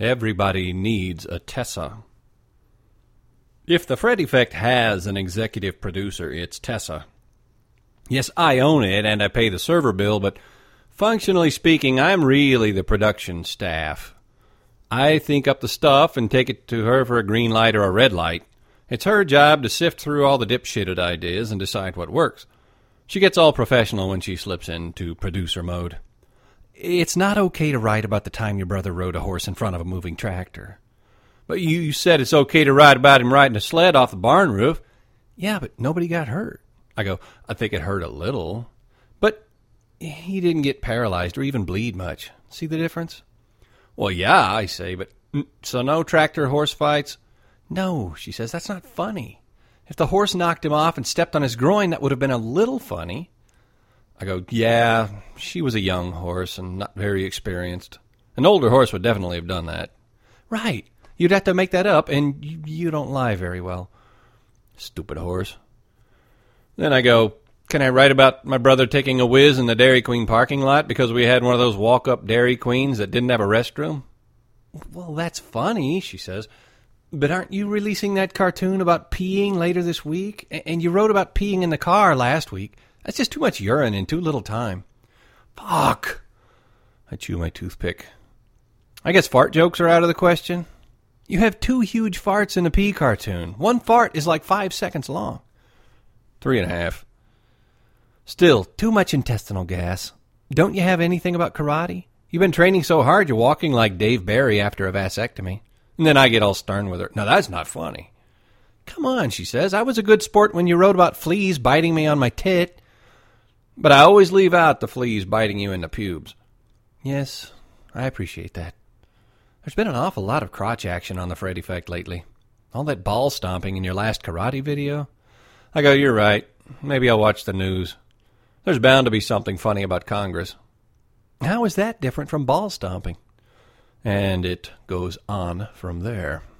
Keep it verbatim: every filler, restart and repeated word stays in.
Everybody needs a Tessa. If the Fred Effect has an executive producer, it's Tessa. Yes, I own it and I pay the server bill, but functionally speaking, I'm really the production staff. I think up the stuff and take it to her for a green light or a red light. It's her job to sift through all the dipshitted ideas and decide what works. She gets all professional when she slips into producer mode. It's not okay to write about the time your brother rode a horse in front of a moving tractor. But you, you said it's okay to write about him riding a sled off the barn roof. Yeah, but nobody got hurt. I go, I think it hurt a little. But he didn't get paralyzed or even bleed much. See the difference? Well, yeah, I say, but so no tractor horse fights? No, she says, that's not funny. If the horse knocked him off and stepped on his groin, that would have been a little funny. I go, yeah, she was a young horse and not very experienced. An older horse would definitely have done that. Right. You'd have to make that up, and you, you don't lie very well. Stupid horse. Then I go, can I write about my brother taking a whiz in the Dairy Queen parking lot because we had one of those walk-up Dairy Queens that didn't have a restroom? Well, that's funny, she says. But aren't you releasing that cartoon about peeing later this week? And you wrote about peeing in the car last week. That's just too much urine in too little time. Fuck. I chew my toothpick. I guess fart jokes are out of the question. You have two huge farts in a pee cartoon. One fart is like five seconds long. Three and a half. Still, too much intestinal gas. Don't you have anything about karate? You've been training so hard you're walking like Dave Barry after a vasectomy. And then I get all stern with her. Now that's not funny. Come on, she says. I was a good sport when you wrote about fleas biting me on my tit. But I always leave out the fleas biting you in the pubes. Yes, I appreciate that. There's been an awful lot of crotch action on the Fred Effect lately. All that ball stomping in your last karate video. I go, you're right. Maybe I'll watch the news. There's bound to be something funny about Congress. How is that different from ball stomping? And it goes on from there.